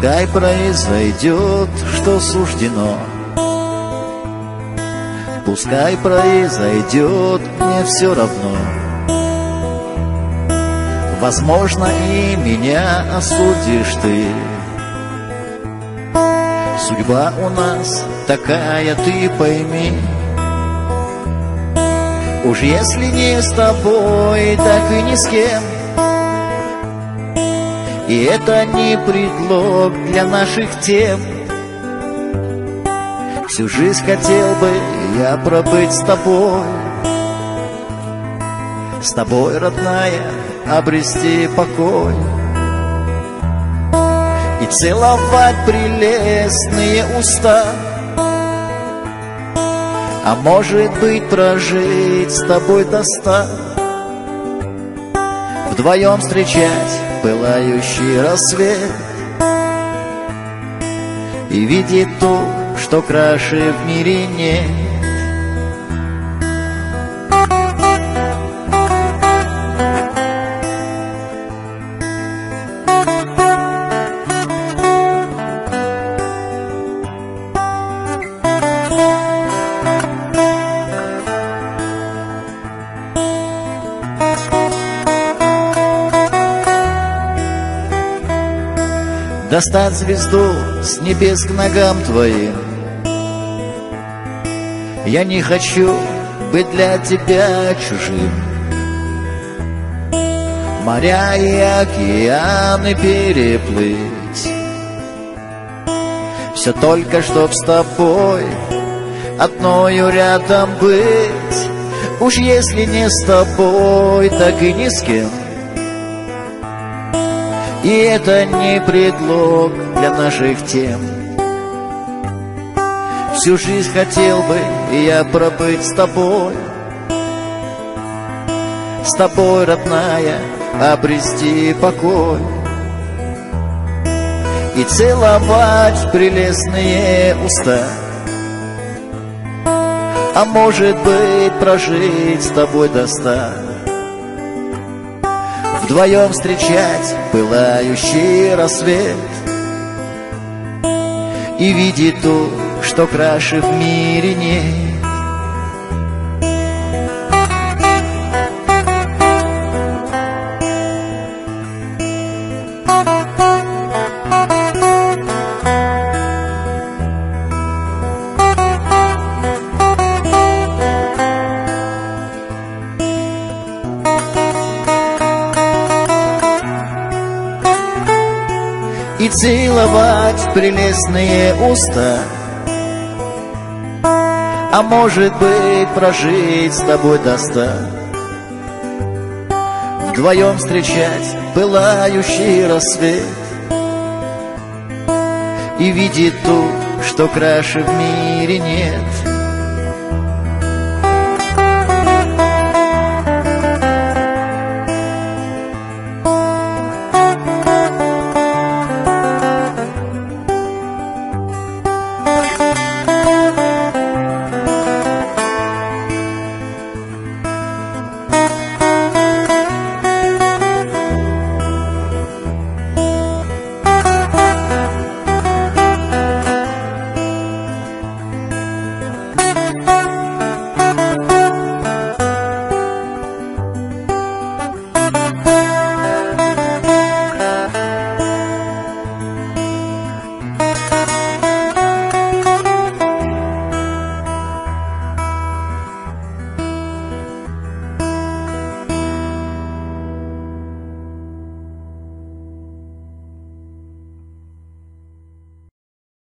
Пускай произойдет, что суждено. Пускай произойдет, мне все равно. Возможно, и меня осудишь ты. Судьба у нас такая, ты пойми. Уж если не с тобой, так и ни с кем. И это не предлог для наших тем. Всю жизнь хотел бы я пробыть с тобой, родная, обрести покой и целовать прелестные уста. А может быть, прожить с тобой до 100, вдвоем встречать пылающий рассвет и видеть то, что краше в мире нет. Достать звезду с небес к ногам твоим. Я не хочу быть для тебя чужим. Моря и океаны переплыть, все только чтоб с тобой одною рядом быть. Уж если не с тобой, так и ни с кем. И это не предлог для наших тем. Всю жизнь хотел бы я пробыть с тобой, родная, обрести покой и целовать прелестные уста. А может быть, прожить с тобой до 100, вдвоем встречать пылающий рассвет и видеть то, что краше в мире нет. И целовать прелестные уста. А может быть, прожить с тобой до 100, вдвоем встречать пылающий рассвет и видеть то, что краше в мире нет.